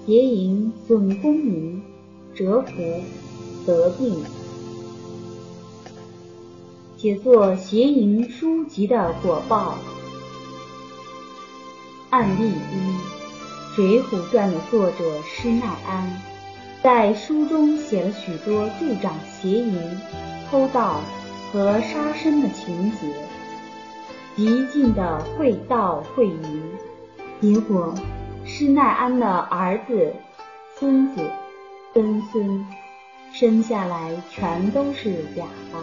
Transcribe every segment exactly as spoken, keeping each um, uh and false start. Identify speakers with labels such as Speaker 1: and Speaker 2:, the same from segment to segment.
Speaker 1: 邪淫损功名，折福得病。写作邪淫书籍的果报。案例一，《水浒传》的作者施耐庵在书中写了许多助长邪淫、偷盗和杀生的情节，极尽的会盗会淫，结果施耐庵的儿子、孙子、曾孙生下来全都是哑巴。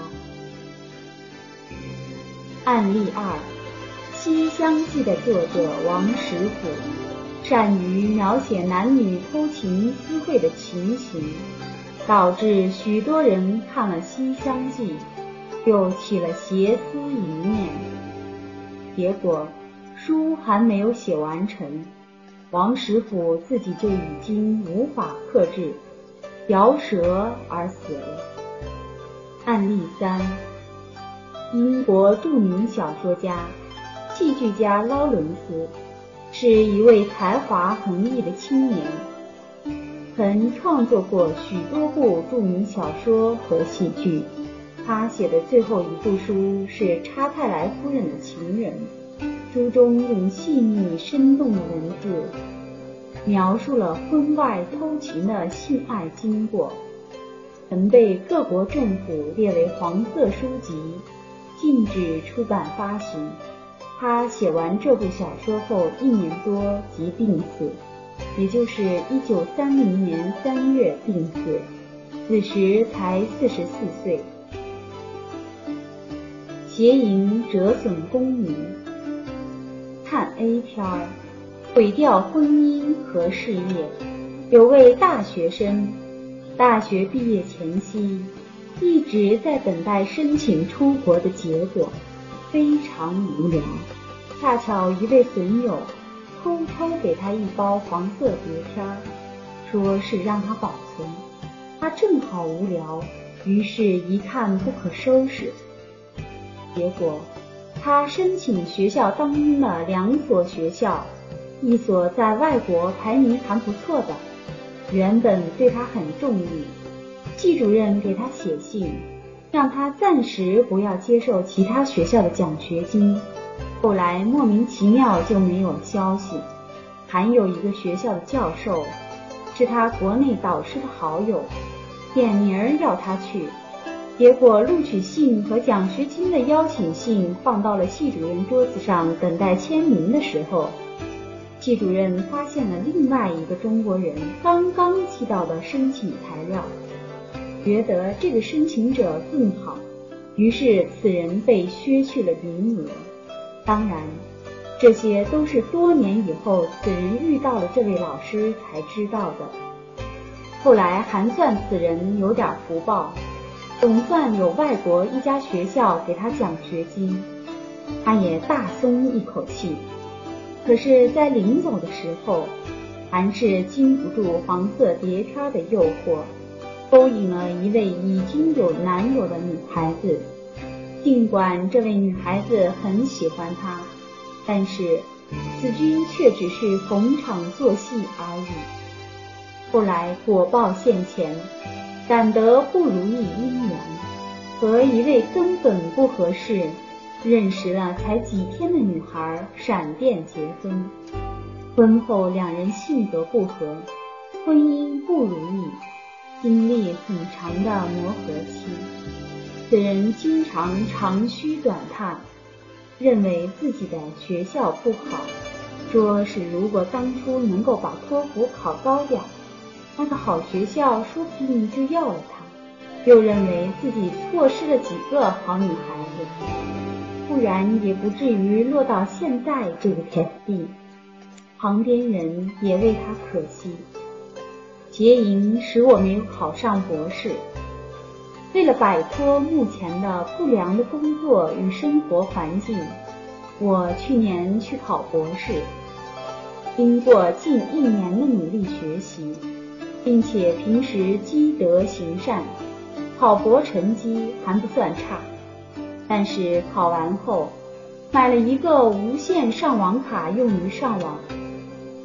Speaker 1: 案例二，《西厢记》的作者王实甫善于描写男女偷情私会的情形，导致许多人看了《西厢记》就起了邪思一念。结果书还没有写完成，王实甫自己就已经无法克制，嚼舌而死了。案例三，英国著名小说家、戏剧家劳伦斯是一位才华横溢的青年，曾创作过许多部著名小说和戏剧。他写的最后一部书是《查泰莱夫人的情人》，书中用细腻生动的文字描述了婚外偷情的性爱经过，曾被各国政府列为黄色书籍，禁止出版发行。他写完这部小说后一年多即病死，也就是一九三零年三月病死，此时才四十四岁。邪淫折损功名。看 A 片儿，毁掉婚姻和事业。有位大学生，大学毕业前夕一直在等待申请出国的结果，非常无聊。恰巧一位损友偷偷给他一包黄色碟片，说是让他保存。他正好无聊，于是一看不可收拾。结果他申请学校当中的两所学校，一所在外国排名还不错的，原本对他很中意，系主任给他写信，让他暂时不要接受其他学校的奖学金，后来莫名其妙就没有了消息。还有一个学校的教授是他国内导师的好友，点名要他去，结果录取信和奖学金的邀请信放到了系主任桌子上等待签名的时候，系主任发现了另外一个中国人刚刚寄到的申请材料，觉得这个申请者更好，于是此人被削去了名额。当然这些都是多年以后此人遇到了这位老师才知道的。后来还算此人有点福报，总算有外国一家学校给他奖学金，他也大松一口气。可是在临走的时候，还是经不住黄色碟片的诱惑，勾引了一位已经有男友的女孩子。尽管这位女孩子很喜欢他，但是此君却只是逢场作戏而已。后来果报现前，感得不如意姻缘，和一位根本不合适、认识了才几天的女孩闪电结婚。婚后两人性格不合，婚姻不如意，经历很长的磨合期。此人经常长吁短叹，认为自己的学校不好，说是如果当初能够把托福考高点，那个好学校说不定就要了他，又认为自己错失了几个好女孩子，不然也不至于落到现在这个田地。旁边人也为他可惜。邪淫使我没有考上博士，为了摆脱目前的不良的工作与生活环境，我去年去考博士。经过近一年的努力学习，并且平时积德行善，考博成绩还不算差。但是考完后买了一个无线上网卡用于上网，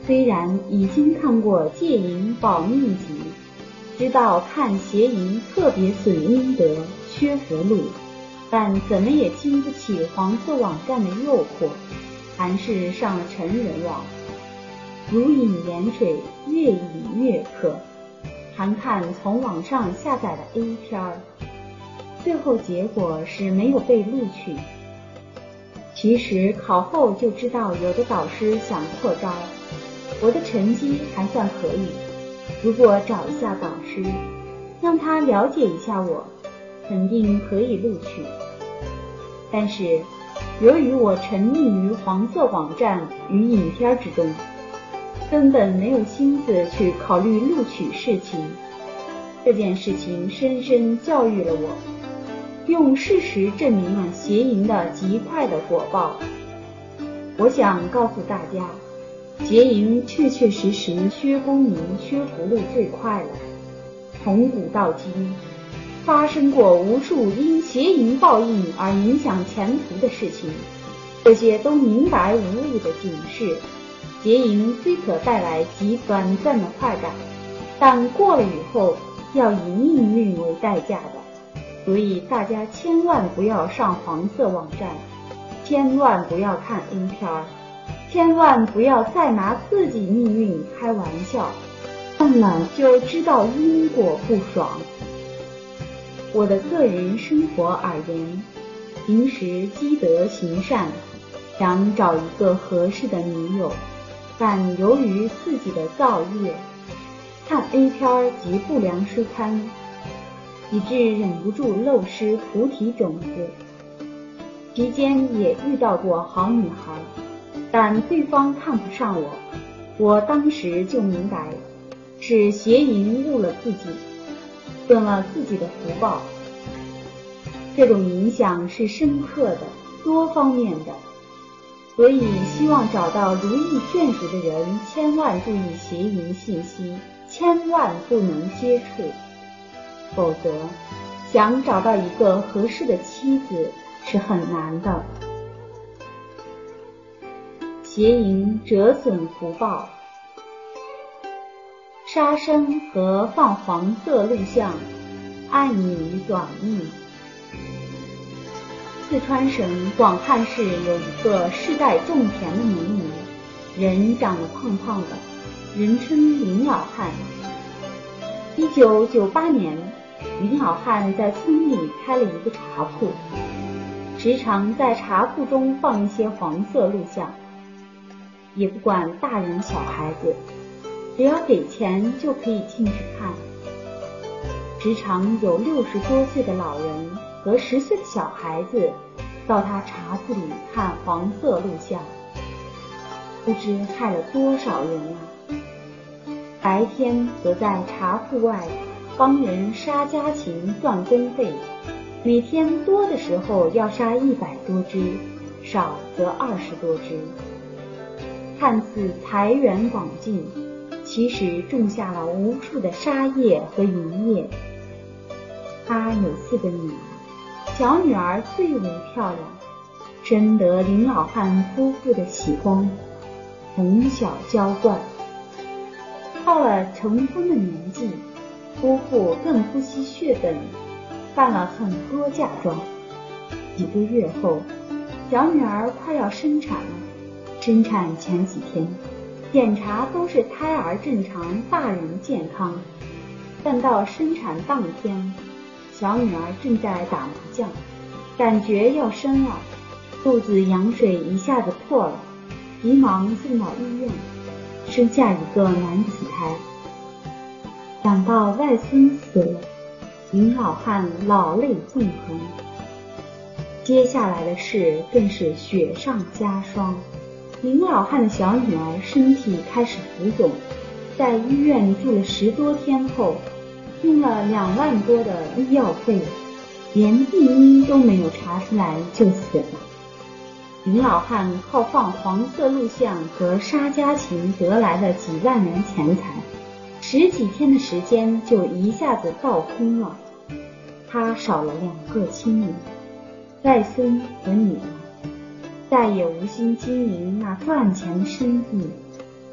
Speaker 1: 虽然已经看过《戒淫保命集》，知道看邪淫特别损阴德、缺福禄，但怎么也经不起黄色网站的诱惑，还是上了成人网。如饮盐水，越饮越渴，还看从网上下载的 A 片儿，最后结果是没有被录取。其实考后就知道有的导师想扩招，我的成绩还算可以，如果找一下导师，让他了解一下我，肯定可以录取。但是由于我沉溺于黄色网站与影片之中，根本没有心思去考虑录取事情。这件事情深深教育了我，用事实证明了邪淫的极快的果报。我想告诉大家，邪淫确确实实削功名、削福禄最快了。从古到今，发生过无数因邪淫报应而影响前途的事情，这些都明白无误的警示。邪淫虽可带来极短暂的快感，但过了以后要以命运为代价的。所以大家千万不要上黄色网站，千万不要看 A 片儿，千万不要再拿自己命运开玩笑，看了就知道因果不爽。我的个人生活而言，平时积德行善，想找一个合适的女友，但由于自己的造业，看 A 片儿及不良书刊，以致忍不住漏失菩提种子。期间也遇到过好女孩，但对方看不上我，我当时就明白，是邪淫误了自己，损了自己的福报。这种影响是深刻的、多方面的，所以希望找到如意眷属的人，千万注意邪淫信息，千万不能接触，否则想找到一个合适的妻子是很难的。邪淫折损福报，杀生和放黄色录像，暗影短命。四川省广汉市有一个世代种田的农民，人长得胖胖的，人称林老汉。一九九八年，林老汉在村里开了一个茶铺，时常在茶铺中放一些黄色录像，也不管大人小孩子，只要给钱就可以进去看。时常有六十多岁的老人和十岁的小孩子到他茶子里看黄色录像，不知害了多少人啊！白天则在茶铺外帮人杀家禽赚工费，每天多的时候要杀一百多只，少则二十多只。看似财源广进，其实种下了无数的杀业和淫业。他有四个女儿，小女儿最为漂亮，深得林老汉夫妇的喜欢，从小娇惯。到了成婚的年纪，夫妇更不惜血本，办了很多嫁妆。几个月后，小女儿快要生产了。生产前几天，检查都是胎儿正常，大人健康。但到生产当天，小女儿正在打麻将，感觉要生了，肚子羊水一下子破了，急忙送到医院，生下一个男子胎。想到外孙死了，林老汉老泪纵横。接下来的事更是雪上加霜。林老汉的小女儿身体开始浮肿，在医院住了十多天后，用了两万多的医药费，连病因都没有查出来就死了。林老汉靠放黄色录像和杀家禽得来的几万元钱财，十几天的时间就一下子倒空了。他少了两个亲人，外孙和女儿，再也无心经营那赚钱的生意，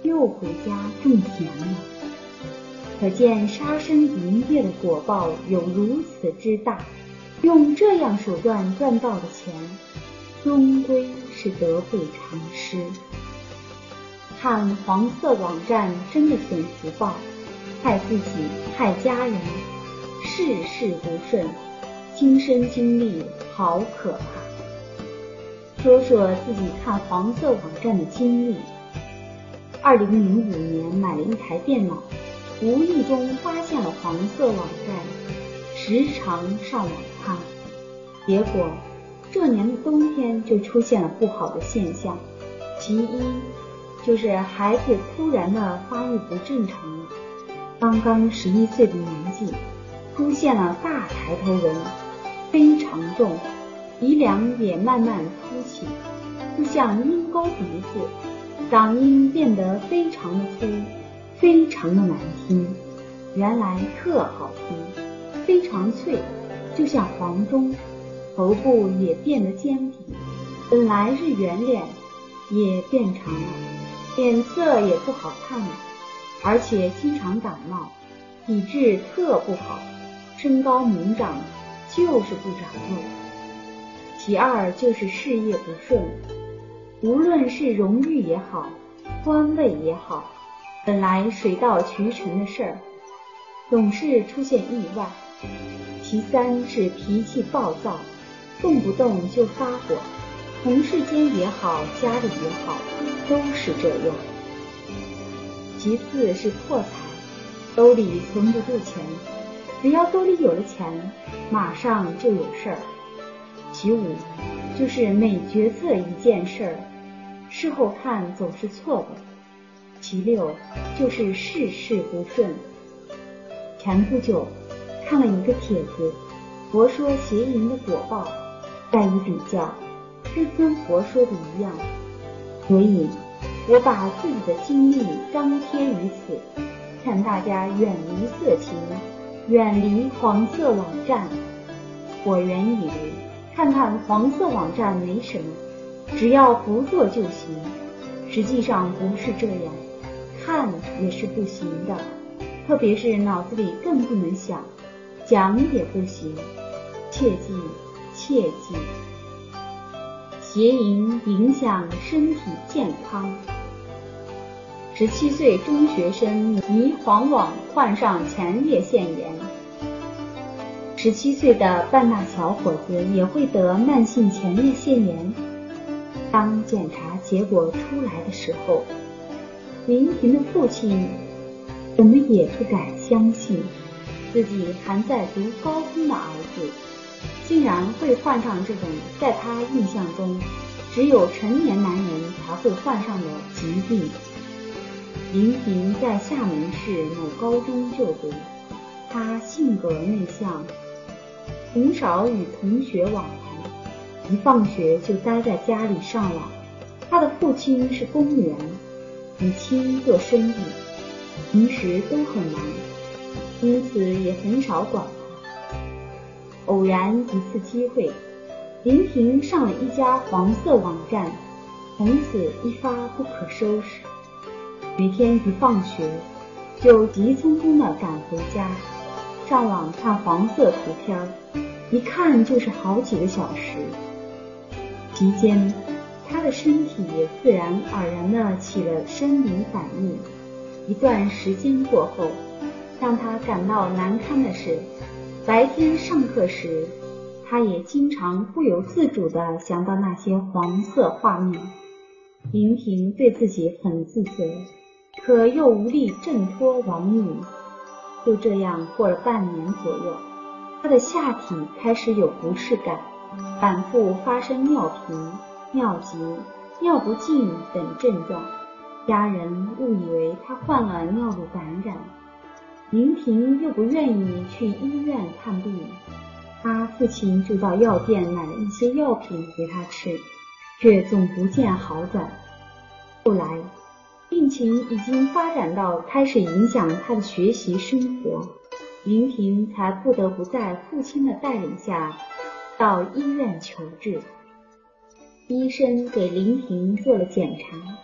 Speaker 1: 又回家种田了。可见杀生淫业的果报有如此之大，用这样手段赚到的钱，终归是得不偿失。看黄色网站真的损福报，害自己，害家人，事事不顺，亲身经历好可怕。说说自己看黄色网站的经历。二零零五年买了一台电脑，无意中发现了黄色网站，时常上网看。结果这年的冬天就出现了不好的现象，其一就是孩子突然的发育不正常了，刚刚十一岁的年纪，出现了大抬头纹，非常重，鼻梁也慢慢凸起，就像鹰钩鼻子，嗓音变得非常的粗，非常的难听，原来特好听，非常脆，就像黄钟，头部也变得尖平，本来是圆脸，也变长了，脸色也不好看了，而且经常感冒，体质特不好，身高猛长，就是不长肉。其二就是事业不顺，无论是荣誉也好，官位也好，本来水到渠成的事儿，总是出现意外。其三是脾气暴躁，动不动就发火，同事间也好，家里也好，都是这样。其四是破财，兜里存不住钱，只要兜里有了钱，马上就有事儿。其五就是每决策一件事儿，事后看总是错的。其六就是事事不顺。前不久看了一个帖子，佛说邪淫的果报，再一比较，是跟佛说的一样，所以我把自己的经历张贴于此，劝大家远离色情，远离黄色网站。我原以为看看黄色网站没什么，只要不做就行，实际上不是这样，看也是不行的，特别是脑子里更不能想，讲也不行，切记切记。邪淫影响身体健康。十七岁中学生迷黄网患上前列腺炎。十七岁的半大小伙子也会得慢性前列腺炎。当检查结果出来的时候，林婷的父亲怎么也不敢相信，自己还在读高中的儿子竟然会患上这种在他印象中只有成年男人才会患上的疾病。林婷在厦门市某高中就读，他性格内向，很少与同学往来，一放学就待在家里上网。他的父亲是公务员，母亲做生意，平时都很忙，因此也很少管他。偶然一次机会，林婷上了一家黄色网站，从此一发不可收拾。每天一放学就急匆匆地赶回家，上网看黄色图片，一看就是好几个小时。期间他的身体也自然而然地起了生理反应。一段时间过后，让他感到难堪的是，白天上课时他也经常不由自主地想到那些黄色画面。林婷对自己很自责，可又无力挣脱网瘾。就这样过了半年左右，他的下体开始有不适感，反复发生尿频、尿急、尿不尽等症状，家人误以为他患了尿路感染。林婷又不愿意去医院看病，他父亲就到药店买了一些药品给他吃，却总不见好转。后来病情已经发展到开始影响他的学习生活，林婷才不得不在父亲的带领下到医院求治。医生给林婷做了检查，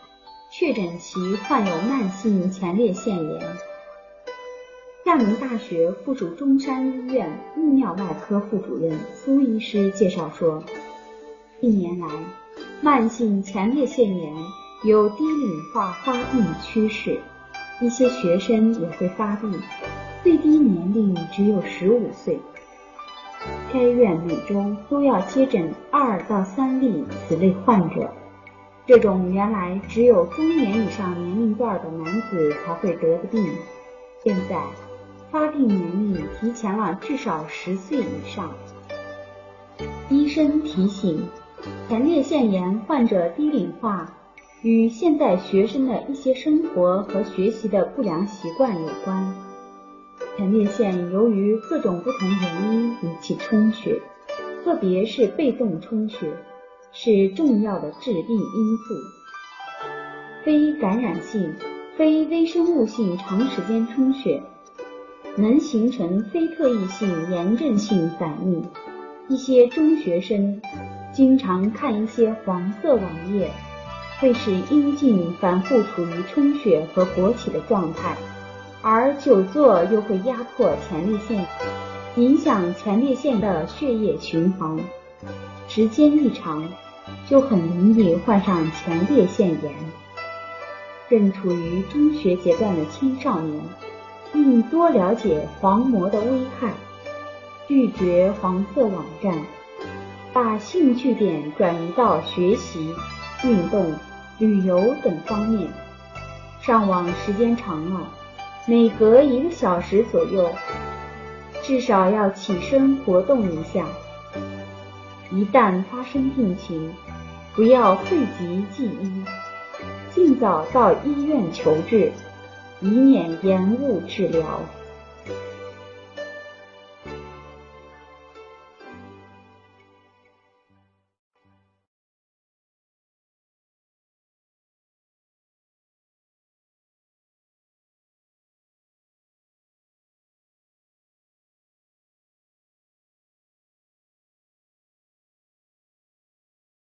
Speaker 1: 确诊其患有慢性前列腺炎。厦门大学附属中山医院泌尿外科副主任苏医师介绍说，近年来慢性前列腺炎有低龄化发病趋势，一些学生也会发病，最低年龄只有十五岁。该院每周都要接诊二到三例此类患者，这种原来只有中年以上年龄段的男子才会得的病，现在发病年龄提前了至少十岁以上。医生提醒，前列腺炎患者低龄化与现在学生的一些生活和学习的不良习惯有关。前列腺由于各种不同原因引起充血，特别是被动充血，是重要的致病因素。非感染性、非微生物性长时间充血能形成非特异性炎症性反应。一些中学生经常看一些黄色网页，会使阴茎反复处于充血和勃起的状态，而久坐又会压迫前列腺，影响前列腺的血液循环，时间一长就很容易患上前列腺炎。正处于中学阶段的青少年应多了解黄膜的危害，拒绝黄色网站，把兴趣点转移到学习、运动、旅游等方面。上网时间长了，每隔一个小时左右至少要起身活动一下。一旦发生病情，不要讳疾忌医，尽早到医院求治，以免延误治疗。